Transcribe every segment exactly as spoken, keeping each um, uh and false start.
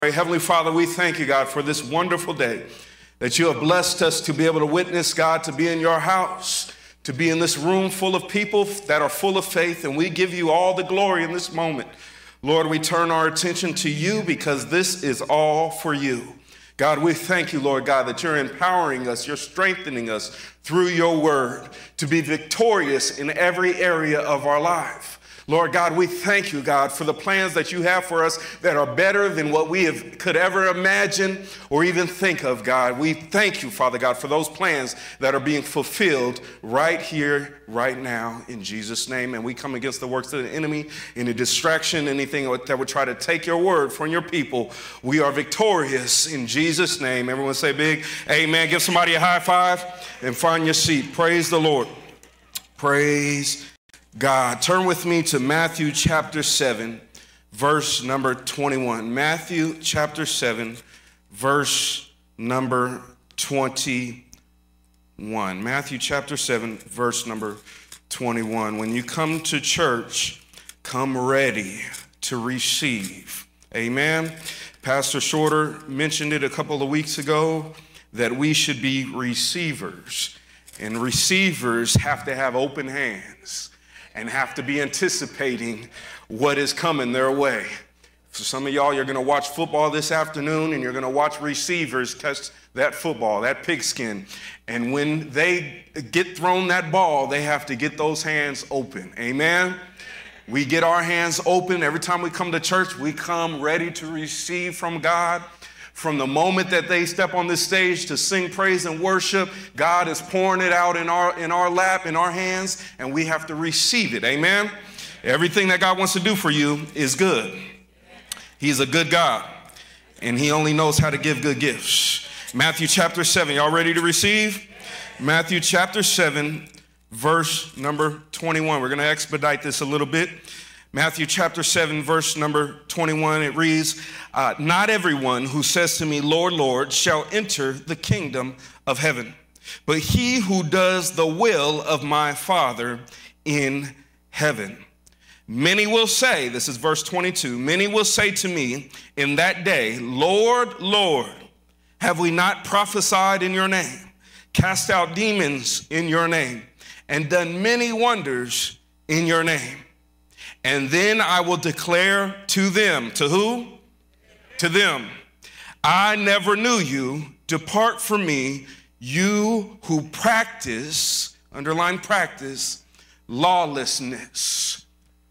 Heavenly Father, we thank you, God, for this wonderful day that you have blessed us to be able to witness, God, to be in your house, to be in this room full of people that are full of faith, and we give you all the glory in this moment. Lord, we turn our attention to you because this is all for you. God, we thank you, Lord God, that you're empowering us, you're strengthening us through your word to be victorious in every area of our life. Lord God, we thank you, God, for the plans that you have for us that are better than what we have, could ever imagine or even think of, God. We thank you, Father God, for those plans that are being fulfilled right here, right now, in Jesus' name. And we come against the works of the enemy, any distraction, anything that would try to take your word from your people. We are victorious in Jesus' name. Everyone say big amen. Give somebody a high five and find your seat. Praise the Lord. Praise God. Turn with me to Matthew chapter seven, verse number twenty-one. Matthew chapter seven, verse number twenty-one. Matthew chapter seven, verse number twenty-one. When you come to church, come ready to receive. Amen. Pastor Shorter mentioned it a couple of weeks ago that we should be receivers. And receivers have to have open hands and have to be anticipating what is coming their way. For some of y'all, you're going to watch football this afternoon, and you're going to watch receivers catch that football, that pigskin. And when they get thrown that ball, they have to get those hands open. Amen? We get our hands open. Every time we come to church, we come ready to receive from God. From the moment that they step on this stage to sing praise and worship, God is pouring it out in our in our lap, in our hands, and we have to receive it. Amen? Everything that God wants to do for you is good. He's a good God, and he only knows how to give good gifts. Matthew chapter seven, y'all ready to receive? Matthew chapter seven, verse number twenty-one. We're going to expedite this a little bit. Matthew chapter seven, verse number twenty-one, it reads, uh, not everyone who says to me, Lord, Lord, shall enter the kingdom of heaven, but he who does the will of my Father in heaven. Many will say, this is verse twenty-two, many will say to me in that day, Lord, Lord, have we not prophesied in your name, cast out demons in your name, and done many wonders in your name? And then I will declare to them, to who? To them, I never knew you. Depart from me, you who practice, underline practice, lawlessness.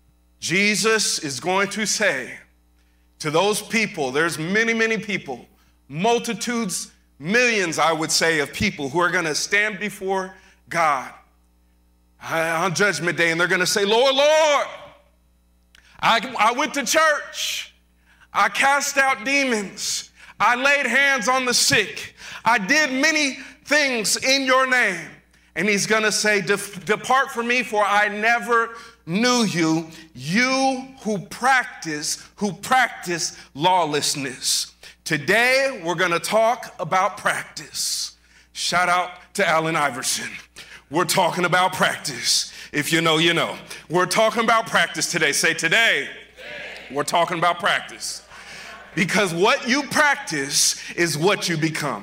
Jesus is going to say to those people, there's many, many people, multitudes, millions, I would say, of people who are going to stand before God on Judgment Day, and they're going to say, Lord, Lord, I, I went to church. I cast out demons. I laid hands on the sick. I did many things in your name. And he's going to say, depart from me, for I never knew you, you who practice, who practice lawlessness. Today, we're going to talk about practice. Shout out to Allen Iverson. We're talking about practice. If you know, you know. We're talking about practice today. Say today. Today. We're talking about practice. Because what you practice is what you become.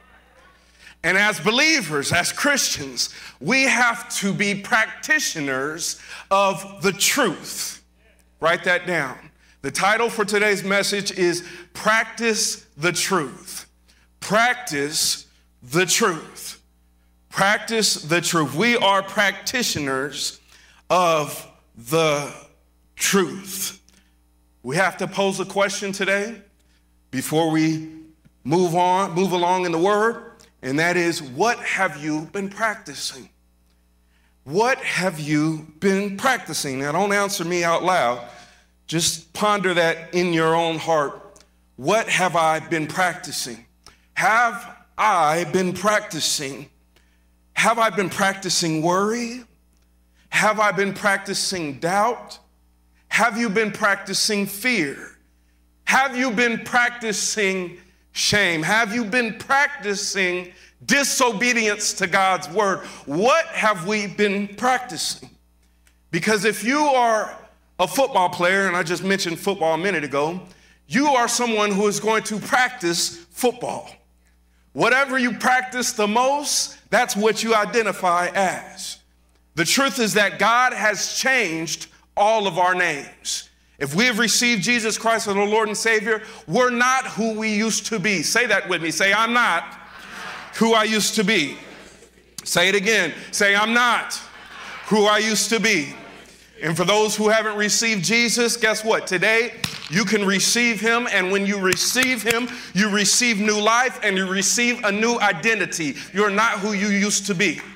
And as believers, as Christians, we have to be practitioners of the truth. Write that down. The title for today's message is Practice the Truth. Practice the truth. Practice the truth. We are practitioners of the truth. We have to pose a question today before we move on, move along in the word, and that is, what have you been practicing? What have you been practicing? Now, don't answer me out loud. Just ponder that in your own heart. What have I been practicing? Have I been practicing? Have I been practicing worry? Have I been practicing doubt? Have you been practicing fear? Have you been practicing shame? Have you been practicing disobedience to God's word? What have we been practicing? Because if you are a football player, and I just mentioned football a minute ago, you are someone who is going to practice football. Whatever you practice the most, that's what you identify as. The truth is that God has changed all of our names. If we have received Jesus Christ as our Lord and Savior, we're not who we used to be. Say that with me. Say, I'm not who I used to be. Say it again. Say, I'm not who I used to be. And for those who haven't received Jesus, guess what? Today, you can receive him. And when you receive him, you receive new life and you receive a new identity. You're not who you used to be.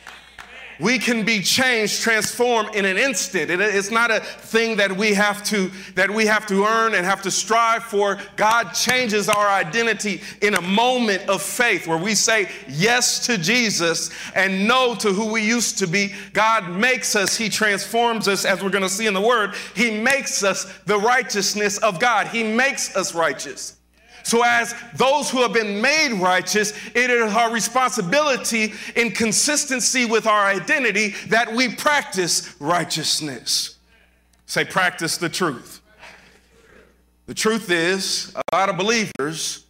We can be changed, transformed in an instant. It, it's not a thing that we have to that we have to earn and have to strive for. God changes our identity in a moment of faith where we say yes to Jesus and no to who we used to be. God makes us, he transforms us, as we're going to see in the word. He makes us the righteousness of God. He makes us righteous. So as those who have been made righteous, it is our responsibility in consistency with our identity that we practice righteousness. Say, practice the truth. The truth is, a lot of believers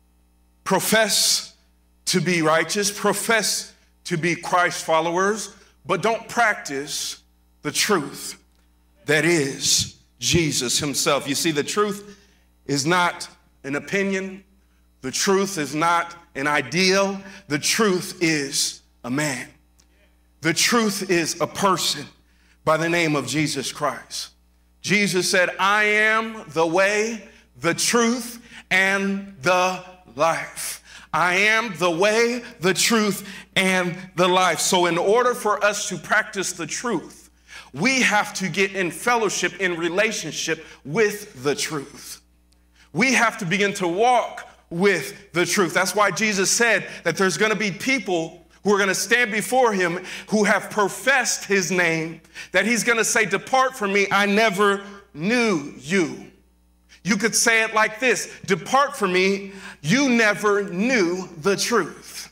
profess to be righteous, profess to be Christ followers, but don't practice the truth that is Jesus himself. You see, the truth is not an opinion. The truth is not an ideal. The truth is a man. The truth is a person by the name of Jesus Christ. Jesus said, I am the way, the truth, and the life. I am the way, the truth, and the life. So in order for us to practice the truth, we have to get in fellowship, in relationship with the truth. We have to begin to walk with the truth. That's why Jesus said that there's going to be people who are going to stand before him who have professed his name, that he's going to say, depart from me, I never knew you. You could say it like this, depart from me, you never knew the truth.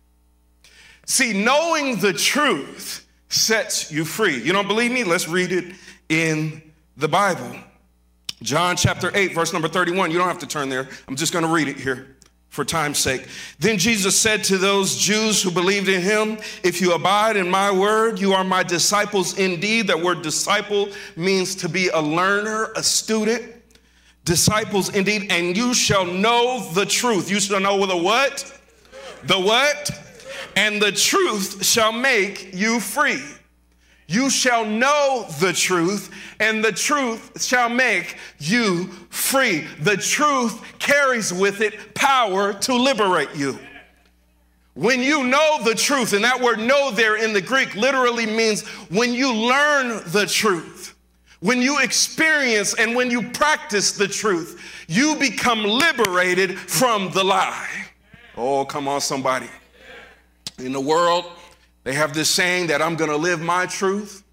See, knowing the truth sets you free. You don't believe me? Let's read it in the Bible. John chapter eight, verse number thirty-one. You don't have to turn there. I'm just going to read it here for time's sake. Then Jesus said to those Jews who believed in him, if you abide in my word, you are my disciples indeed. That word disciple means to be a learner, a student. Disciples indeed, and you shall know the truth. You shall know the what? The what? And the truth shall make you free. You shall know the truth, and the truth shall make you free. The truth carries with it power to liberate you. When you know the truth, and that word know there in the Greek literally means when you learn the truth, when you experience and when you practice the truth, you become liberated from the lie. Oh, come on, somebody. In the world, they have this saying that I'm going to live my truth.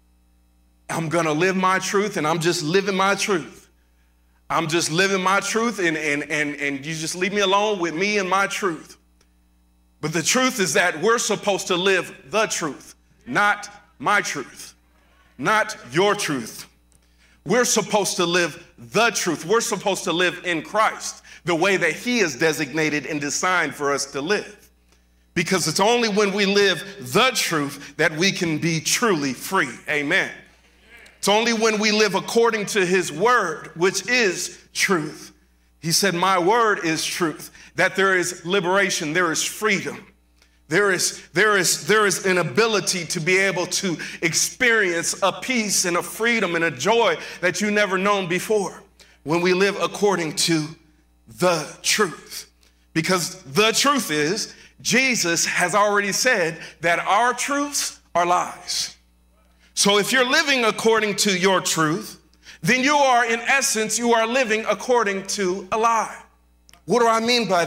I'm going to live my truth, and I'm just living my truth. I'm just living my truth, and, and, and, and you just leave me alone with me and my truth. But the truth is that we're supposed to live the truth, not my truth, not your truth. We're supposed to live the truth. We're supposed to live in Christ the way that he is designated and designed for us to live. Because it's only when we live the truth that we can be truly free. Amen. It's only when we live according to his word, which is truth. He said, my word is truth, that there is liberation, there is freedom. There is, there is, there is an ability to be able to experience a peace and a freedom and a joy that you never known before when we live according to the truth. Because the truth is, Jesus has already said that our truths are lies. So if you're living according to your truth, then you are, in essence, you are living according to a lie. What do I mean by that?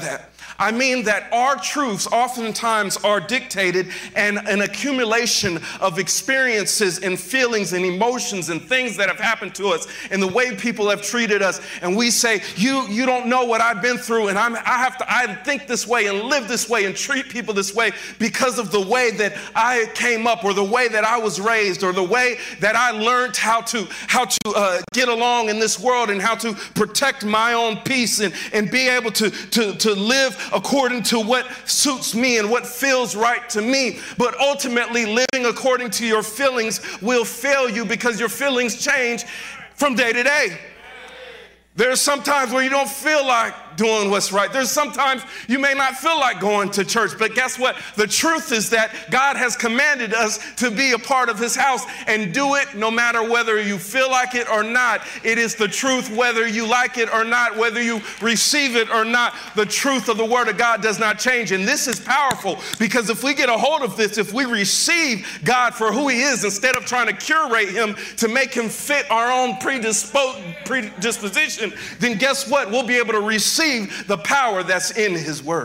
I mean that our truths oftentimes are dictated and an accumulation of experiences and feelings and emotions and things that have happened to us and the way people have treated us. And we say, you, you don't know what I've been through, and I'm, I have to, I think this way and live this way and treat people this way because of the way that I came up, or the way that I was raised, or the way that I learned how to, how to uh, get along in this world and how to protect my own peace and, and be able to, to, to live according to what suits me and what feels right to me. But ultimately, living according to your feelings will fail you, because your feelings change from day to day. There's some times where you don't feel like doing what's right. There's sometimes you may not feel like going to church, but guess what? The truth is that God has commanded us to be a part of his house and do it no matter whether you feel like it or not. It is the truth whether you like it or not, whether you receive it or not. The truth of the word of God does not change. And this is powerful, because if we get a hold of this, if we receive God for who he is, instead of trying to curate him to make him fit our own predispo- predisposition, then guess what? We'll be able to receive the power that's in his word.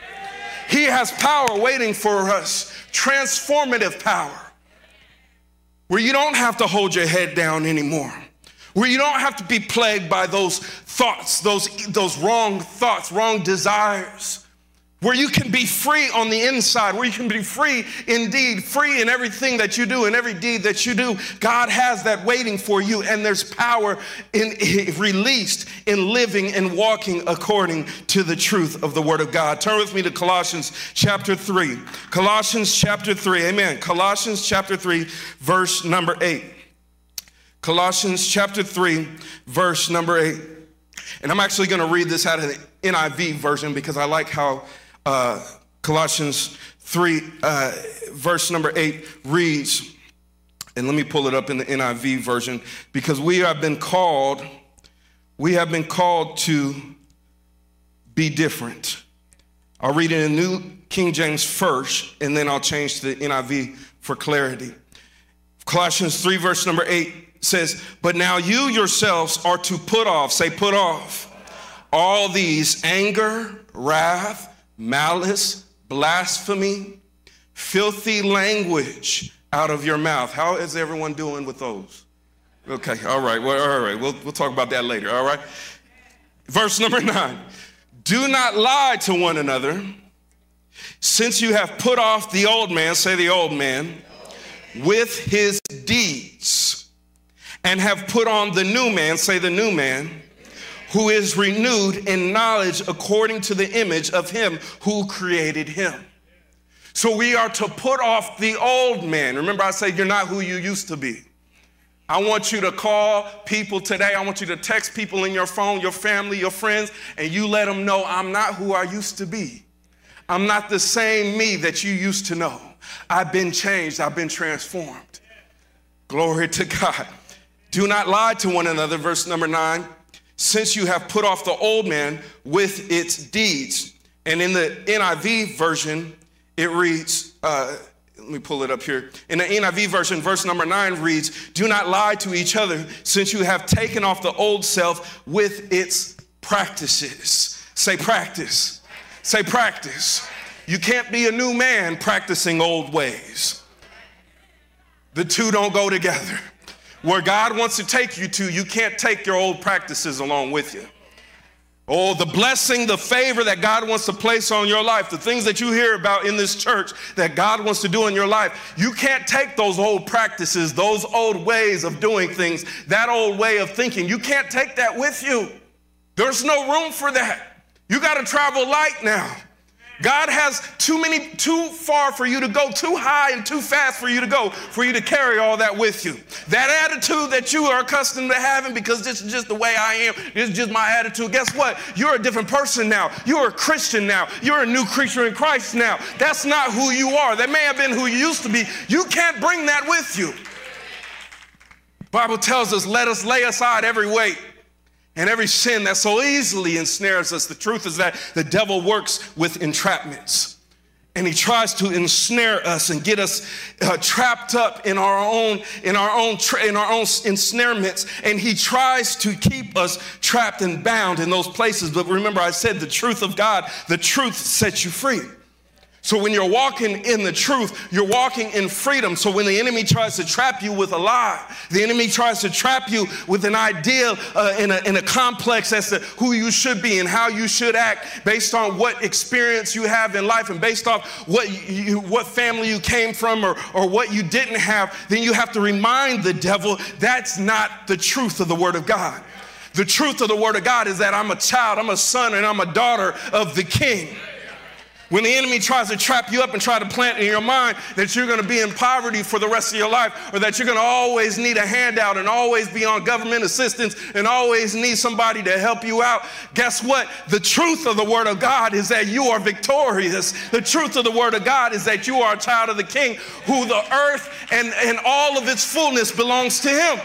He has power waiting for us, transformative power, where you don't have to hold your head down anymore, where you don't have to be plagued by those thoughts, those, those wrong thoughts, wrong desires, where you can be free on the inside, where you can be free indeed, free in everything that you do and every deed that you do. God has that waiting for you, and there's power in, in, released in living and walking according to the truth of the word of God. Turn with me to Colossians chapter three. Colossians chapter three, amen. Colossians chapter three, verse number eight. Colossians chapter three, verse number eight. And I'm actually going to read this out of the N I V version, because I like how Uh, Colossians three, uh, verse number eight reads, and let me pull it up in the N I V version, because we have been called, we have been called to be different. I'll read it in New King James first, and then I'll change to the N I V for clarity. Colossians three, verse number eight says, but now you yourselves are to put off, say put off, all these: anger, wrath, malice, blasphemy, filthy language out of your mouth. How is everyone doing with those? Okay, all right, well, all right, we'll, we'll talk about that later, all right? Verse number nine, do not lie to one another, since you have put off the old man, say the old man, with his deeds, and have put on the new man, say the new man, who is renewed in knowledge according to the image of him who created him. So we are to put off the old man. Remember, I said you're not who you used to be. I want you to call people today. I want you to text people in your phone, your family, your friends, and you let them know I'm not who I used to be. I'm not the same me that you used to know. I've been changed. I've been transformed. Glory to God. Do not lie to one another, verse number nine, since you have put off the old man with its deeds. And in the N I V version, it reads, uh, let me pull it up here. In the N I V version, verse number nine reads, do not lie to each other, since you have taken off the old self with its practices. Say practice. Say practice. You can't be a new man practicing old ways. The two don't go together. Where God wants to take you to, you can't take your old practices along with you. Oh, the blessing, the favor that God wants to place on your life, the things that you hear about in this church that God wants to do in your life, you can't take those old practices, those old ways of doing things, that old way of thinking. You can't take that with you. There's no room for that. You got to travel light now. God has too many, too far for you to go, too high and too fast for you to go, for you to carry all that with you. That attitude that you are accustomed to having, because this is just the way I am, this is just my attitude. Guess what? You're a different person now. You're a Christian now. You're a new creature in Christ now. That's not who you are. That may have been who you used to be. You can't bring that with you. The Bible tells us, let us lay aside every weight and every sin that so easily ensnares us. The truth is that the devil works with entrapments. And he tries to ensnare us and get us uh, trapped up in our own, in our own, tra- in our own ensnarements. And he tries to keep us trapped and bound in those places. But remember, I said the truth of God, the truth sets you free. So when you're walking in the truth, you're walking in freedom. So when the enemy tries to trap you with a lie, the enemy tries to trap you with an idea uh, in, a, in a complex as to who you should be and how you should act based on what experience you have in life and based off what you, what family you came from or, or what you didn't have, then you have to remind the devil that's not the truth of the Word of God. The truth of the Word of God is that I'm a child, I'm a son, and I'm a daughter of the King. When the enemy tries to trap you up and try to plant in your mind that you're going to be in poverty for the rest of your life, or that you're going to always need a handout and always be on government assistance and always need somebody to help you out, guess what? The truth of the Word of God is that you are victorious. The truth of the Word of God is that you are a child of the King, who the earth and, and all of its fullness belongs to him.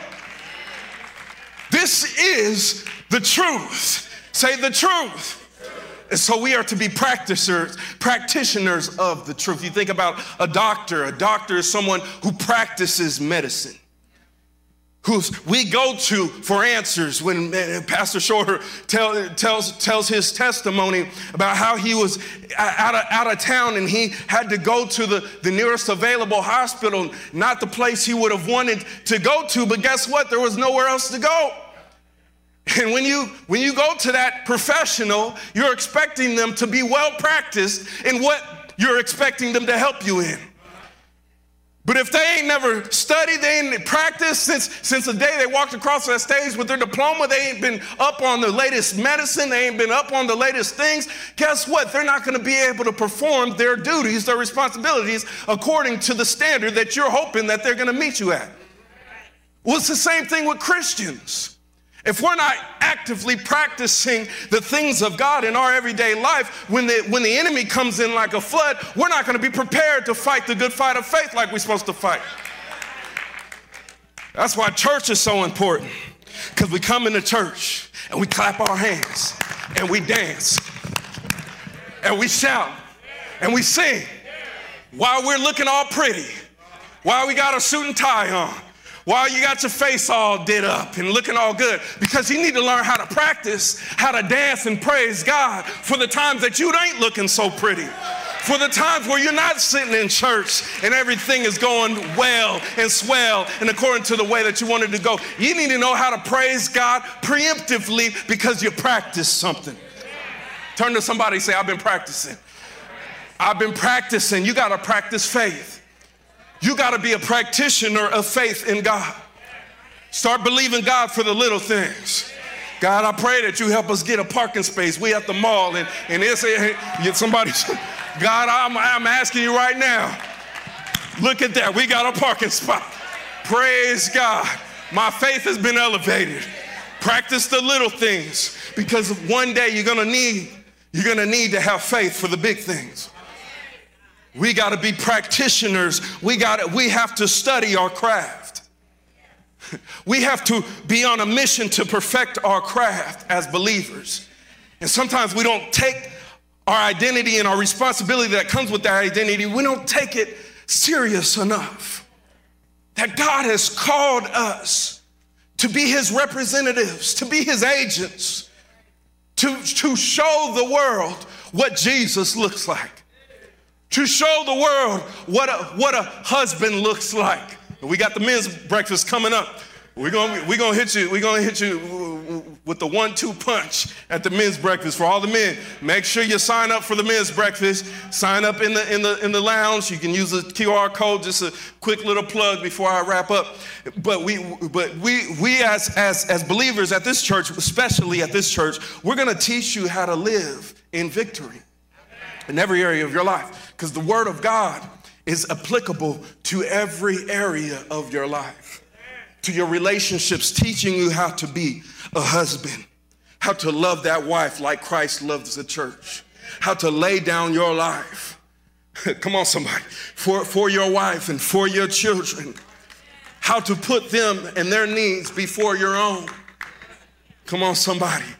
This is the truth. Say the truth. And so we are to be practicers, practitioners of the truth. You think about a doctor. A doctor is someone who practices medicine, who we go to for answers. When Pastor Shorter tell, tells, tells his testimony about how he was out of, out of town and he had to go to the, the nearest available hospital, not the place he would have wanted to go to, but guess what? There was nowhere else to go. And when you when you go to that professional, you're expecting them to be well practiced in what you're expecting them to help you in. But if they ain't never studied, they ain't practiced since, since the day they walked across that stage with their diploma, they ain't been up on the latest medicine, they ain't been up on the latest things, guess what? They're not going to be able to perform their duties, their responsibilities, according to the standard that you're hoping that they're going to meet you at. Well, it's the same thing with Christians. If we're not actively practicing the things of God in our everyday life, when the, when the enemy comes in like a flood, we're not going to be prepared to fight the good fight of faith like we're supposed to fight. That's why church is so important, because we come into church and we clap our hands and we dance and we shout and we sing while we're looking all pretty, while we got a suit and tie on, while you got your face all did up and looking all good, because you need to learn how to practice, how to dance and praise God for the times that you ain't looking so pretty, for the times where you're not sitting in church and everything is going well and swell and according to the way that you wanted to go. You need to know how to praise God preemptively because you practiced something. Turn to somebody and say, I've been practicing. I've been practicing. You got to practice faith. You got to be a practitioner of faith in God. Start believing God for the little things. God, I pray that you help us get a parking space. We at the mall and, and they say, hey, somebody, God, I'm, I'm asking you right now. Look at that. We got a parking spot. Praise God. My faith has been elevated. Practice the little things, because one day you're going to need, you're going to need to have faith for the big things. We got to be practitioners. We got we have to study our craft. We have to be on a mission to perfect our craft as believers. And sometimes we don't take our identity and our responsibility that comes with that identity, we don't take it serious enough. That God has called us to be his representatives, to be his agents, to, to show the world what Jesus looks like. To show the world what a, what a husband looks like. We got the men's breakfast coming up. We're gonna we're gonna hit you. We're gonna hit you with the one-two punch at the men's breakfast for all the men. Make sure you sign up for the men's breakfast. Sign up in the in the in the lounge. You can use the Q R code. Just a quick little plug before I wrap up. But we but we we as as as believers at this church, especially at this church, we're gonna teach you how to live in victory in every area of your life, because the Word of God is applicable to every area of your life, to your relationships, teaching you how to be a husband, how to love that wife like Christ loves the church, how to lay down your life. Come on, somebody, for, for your wife and for your children, how to put them and their needs before your own. Come on, somebody.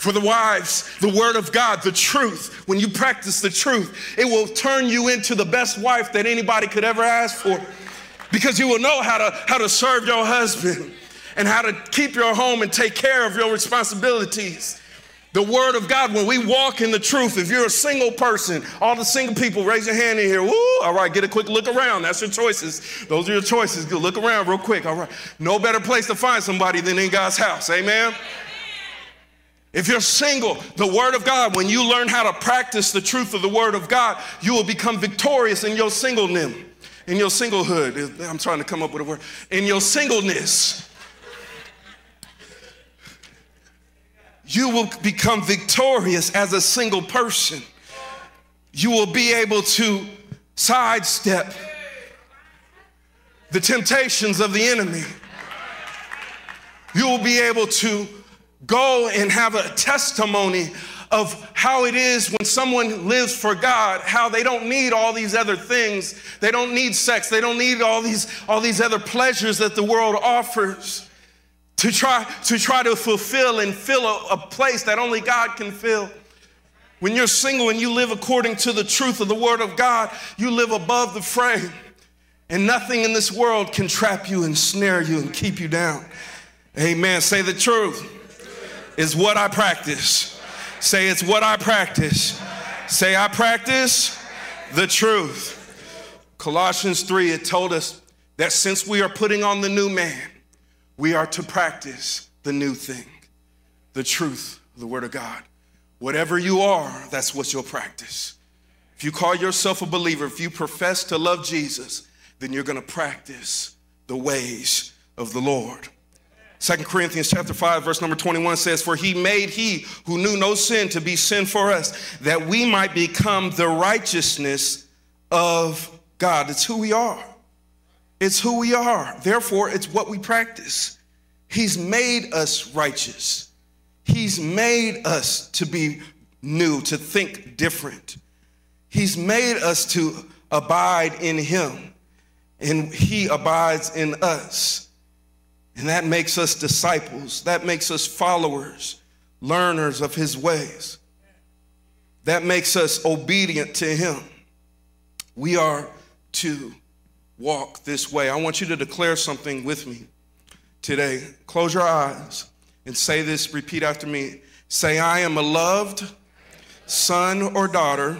For the wives, the word of God, the truth, when you practice the truth, it will turn you into the best wife that anybody could ever ask for, because you will know how to, how to serve your husband and how to keep your home and take care of your responsibilities. The word of God, when we walk in the truth, if you're a single person, all the single people, raise your hand in here. Woo, all right, get a quick look around. That's your choices. Those are your choices. Go look around real quick, all right. No better place to find somebody than in God's house, amen? If you're single, the word of God, when you learn how to practice the truth of the word of God, you will become victorious in your singleness, in your singlehood. I'm trying to come up with a word. In your singleness. You will become victorious as a single person. You will be able to sidestep the temptations of the enemy. You will be able to go and have a testimony of how it is when someone lives for God, how they don't need all these other things. They don't need sex. They don't need all these, all these other pleasures that the world offers. To try, to try to fulfill and fill a, a place that only God can fill. When you're single and you live according to the truth of the word of God, you live above the frame. And nothing in this world can trap you and snare you and keep you down. Amen. Say the truth is what I practice. Say it's what I practice. Say I practice the truth. Colossians three, it told us that since we are putting on the new man, we are to practice the new thing, the truth of the word of God. Whatever you are, that's what you'll practice. If you call yourself a believer, if you profess to love Jesus, then you're going to practice the ways of the Lord. Second Corinthians chapter five, verse number twenty-one says, for he made he who knew no sin to be sin for us, that we might become the righteousness of God. It's who we are. It's who we are. Therefore, it's what we practice. He's made us righteous. He's made us to be new, to think different. He's made us to abide in him, and he abides in us. And that makes us disciples. That makes us followers, learners of his ways. That makes us obedient to him. We are to walk this way. I want you to declare something with me today. Close your eyes and say this, repeat after me. Say, I am a loved son or daughter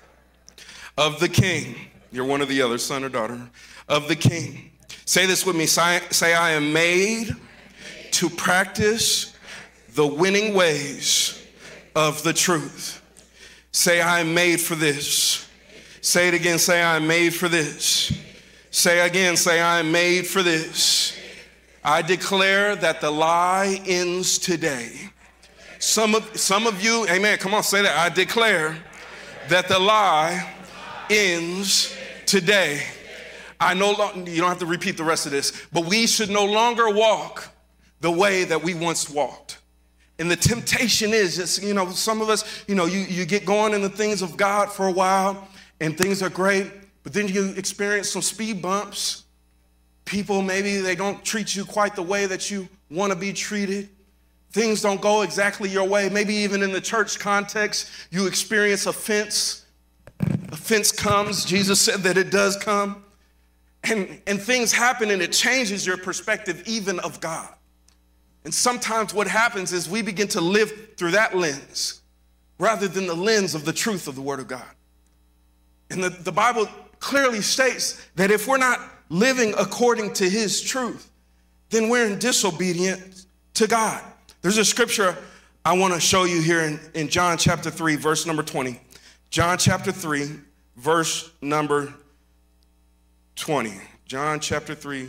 of the King. You're one or the other, son or daughter of the King. Say this with me. Say, say I am made to practice the winning ways of the truth. Say, I am made for this. Say it again. Say, I am made for this. Say again, say, I am made for this. I declare that the lie ends today. Some of, some of you, amen, come on, say that. I declare that the lie ends today. I no longer, you don't have to repeat the rest of this, but we should no longer walk the way that we once walked. And the temptation is, just, you know, some of us, you know, you, you get going in the things of God for a while and things are great. But then you experience some speed bumps. People, maybe they don't treat you quite the way that you want to be treated. Things don't go exactly your way. Maybe even in the church context, you experience offense. Offense comes. Jesus said that it does come. And, and things happen and it changes your perspective even of God. And sometimes what happens is we begin to live through that lens rather than the lens of the truth of the word of God. And the, the Bible clearly states that if we're not living according to his truth, then we're in disobedience to God. There's a scripture I want to show you here in, in John chapter three, verse number twenty. John chapter three, verse number twenty. John chapter three,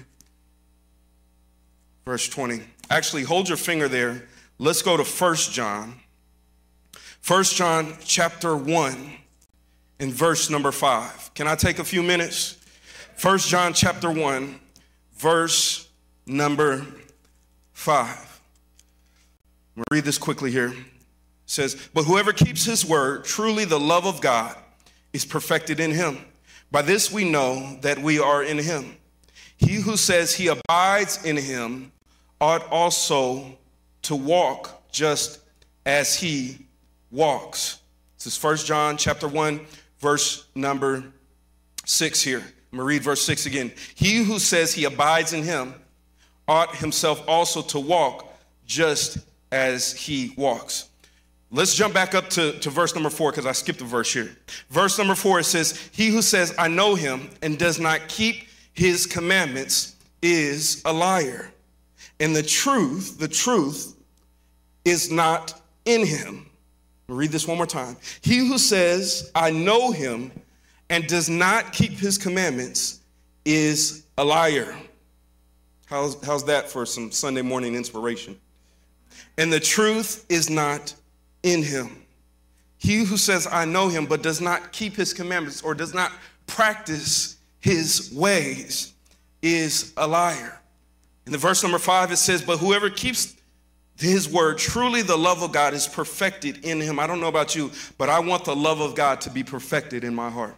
verse twenty. Actually, hold your finger there. Let's go to First John. First John chapter one. In verse number five. Can I take a few minutes? First John chapter one, verse number five. I'm going to read this quickly here. It says, but whoever keeps his word, truly the love of God is perfected in him. By this we know that we are in him. He who says he abides in him ought also to walk just as he walks. This is First John chapter one, verse number six here. I'm going to read verse six again. He who says he abides in him ought himself also to walk just as he walks. Let's jump back up to, to verse number four, because I skipped a verse here. Verse number four, it says, he who says, I know him, and does not keep his commandments is a liar. And the truth, the truth is not in him. I'll read this one more time. He who says, I know him, and does not keep his commandments is a liar. How's, how's that for some Sunday morning inspiration? And the truth is not in him. He who says, I know him, but does not keep his commandments or does not practice his ways is a liar. In the verse number five, it says, but whoever keeps his word, truly the love of God is perfected in him. I don't know about you, but I want the love of God to be perfected in my heart.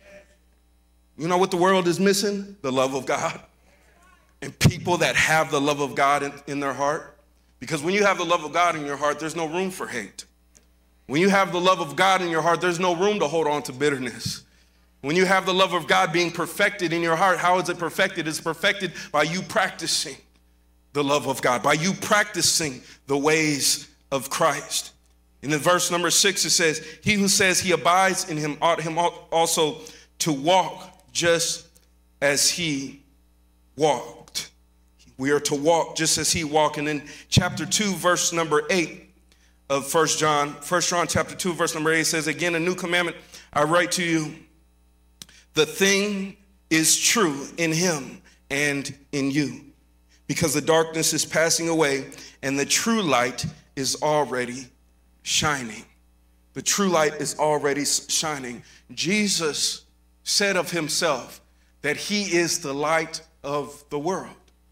You know what the world is missing? The love of God. And people that have the love of God in, in their heart. Because when you have the love of God in your heart, there's no room for hate. When you have the love of God in your heart, there's no room to hold on to bitterness. When you have the love of God being perfected in your heart, how is it perfected? It's perfected by you practicing the love of God, by you practicing the ways of Christ. In the verse number six, it says, he who says he abides in him ought him also to walk just as he walked. We are to walk just as he walked. And in chapter two, verse number eight of First John, First John chapter two, verse number eight says, again, a new commandment I write to you. The thing is true in him and in you, because the darkness is passing away and the true light is already shining. The true light is already shining. Jesus said of himself that he is the light of the world.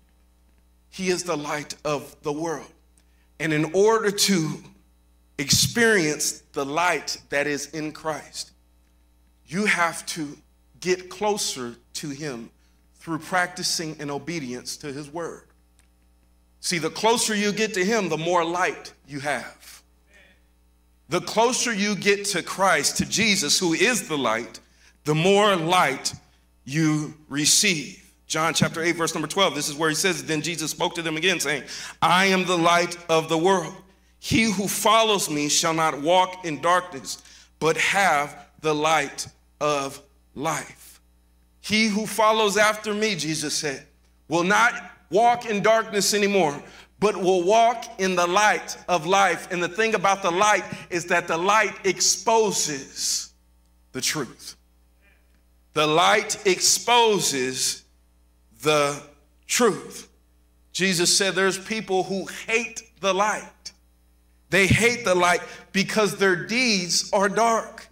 He is the light of the world. And in order to experience the light that is in Christ, you have to get closer to him through practicing and obedience to his word. See, the closer you get to him, the more light you have. The closer you get to Christ, to Jesus, who is the light, the more light you receive. John chapter eight, verse number twelve, this is where he says, then Jesus spoke to them again, saying, I am the light of the world. He who follows me shall not walk in darkness, but have the light of life. He who follows after me, Jesus said, will not walk in darkness anymore, but will walk in the light of life. And the thing about the light is that the light exposes the truth. The light exposes the truth. Jesus said there's people who hate the light. They hate the light because their deeds are dark.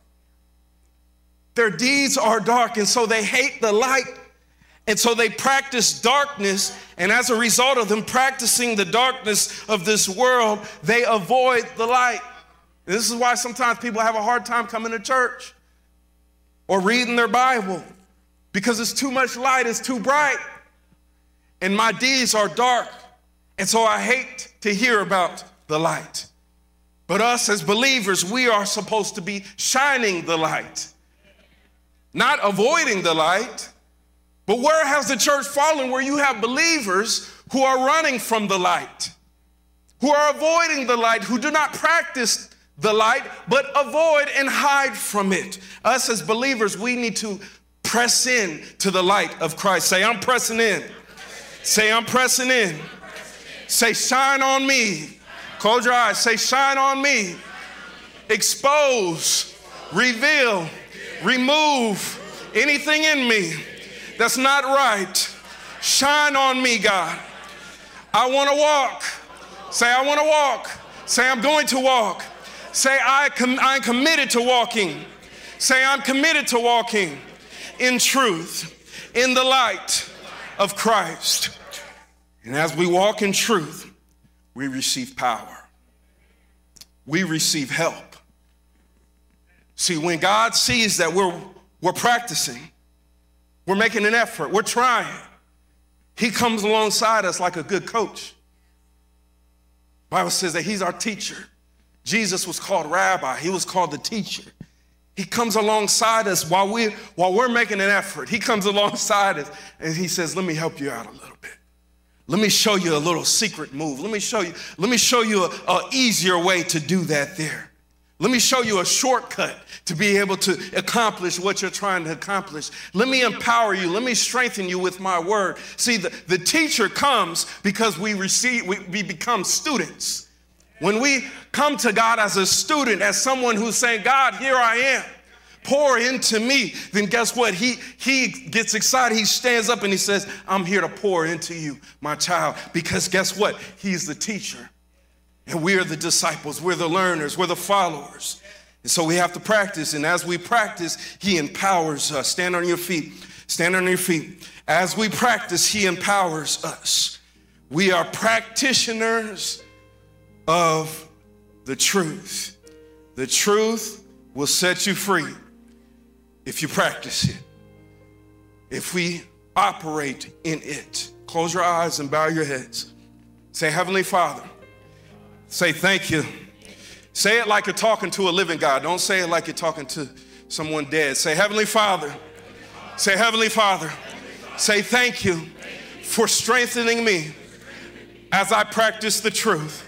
Their deeds are dark, and so they hate the light. And so they practice darkness, and as a result of them practicing the darkness of this world, they avoid the light. And this is why sometimes people have a hard time coming to church or reading their Bible, because it's too much light, it's too bright, and my deeds are dark, and so I hate to hear about the light. But us as believers, we are supposed to be shining the light, not avoiding the light. But where has the church fallen, where you have believers who are running from the light, who are avoiding the light, who do not practice the light, but avoid and hide from it? Us as believers, we need to press in to the light of Christ. Say, I'm pressing in. Say, I'm pressing in. Say, shine on me. Close your eyes. Say, shine on me. Expose, reveal, remove anything in me that's not right. Shine on me, God. I want to walk. Say, I want to walk. Say, I'm going to walk. Say, I com- I'm committed to walking. Say, I'm committed to walking in truth, in the light of Christ. And as we walk in truth, we receive power. We receive help. See, when God sees that we're, we're practicing, we're making an effort, we're trying, he comes alongside us like a good coach. The Bible says that he's our teacher. Jesus was called rabbi. He was called the teacher. He comes alongside us while, we, while we're making an effort. He comes alongside us and he says, let me help you out a little bit. Let me show you a little secret move. Let me show you, let me show you a, a easier way to do that there. Let me show you a shortcut to be able to accomplish what you're trying to accomplish. Let me empower you. Let me strengthen you with my word. See, the, the teacher comes because we receive, we, we become students. When we come to God as a student, as someone who's saying, God, here I am, pour into me, then guess what? He, he gets excited. He stands up and he says, I'm here to pour into you, my child, because guess what? He's the teacher. And we are the disciples, we're the learners, we're the followers. And so we have to practice. And as we practice, he empowers us. Stand on your feet. Stand on your feet. As we practice, he empowers us. We are practitioners of the truth. The truth will set you free if you practice it. If we operate in it. Close your eyes and bow your heads. Say, Heavenly Father, say thank you. Say it like you're talking to a living God. Don't say it like you're talking to someone dead. Say, Heavenly Father. Say, Heavenly Father. Say thank you for strengthening me as I practice the truth.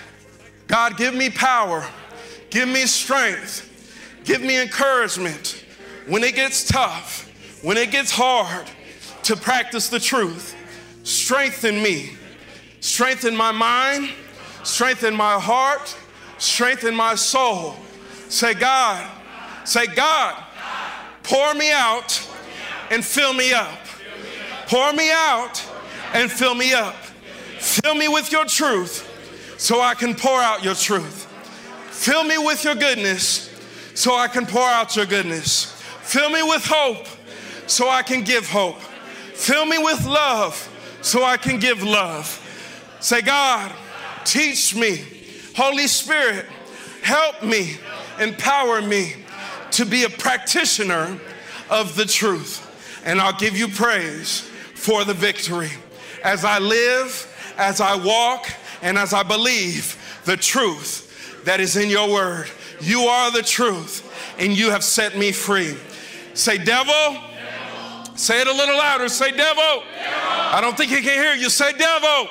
God, give me power. Give me strength. Give me encouragement when it gets tough, when it gets hard to practice the truth. Strengthen me. Strengthen my mind. Strengthen my heart, strengthen my soul. Say, God, say, God, pour me out and fill me up. Pour me out and fill me up. Fill me with your truth so I can pour out your truth. Fill me with your goodness so I can pour out your goodness. Fill me with hope so I can give hope. Fill me with love so I can give love. Say, God, teach me. Holy Spirit, help me, empower me to be a practitioner of the truth. And I'll give you praise for the victory. As I live, as I walk, and as I believe the truth that is in your word. You are the truth, and you have set me free. Say, devil. Devil. Say it a little louder. Say, devil. Devil. I don't think he can hear you. Say, devil. Devil.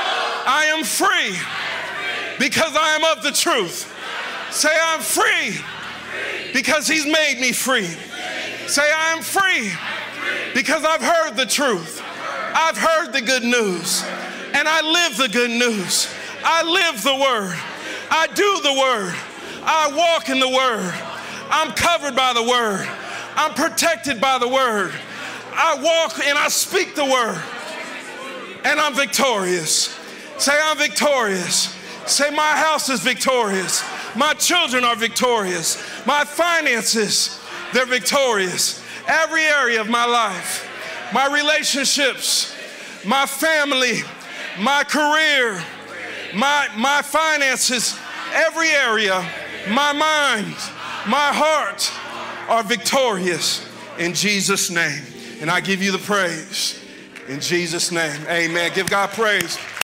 I am free because I am of the truth. Say, I'm free because he's made me free. Say, I am free because I've heard the truth. I've heard the good news, and I live the good news. I live the word. I do the word. I walk in the word. I'm covered by the word. I'm protected by the word. I walk and I speak the word, and I'm victorious. Say, I'm victorious. Say, my house is victorious. My children are victorious. My finances, they're victorious. Every area of my life, my relationships, my family, my career, my, my finances, every area, my mind, my heart are victorious in Jesus' name. And I give you the praise in Jesus' name. Amen. Give God praise.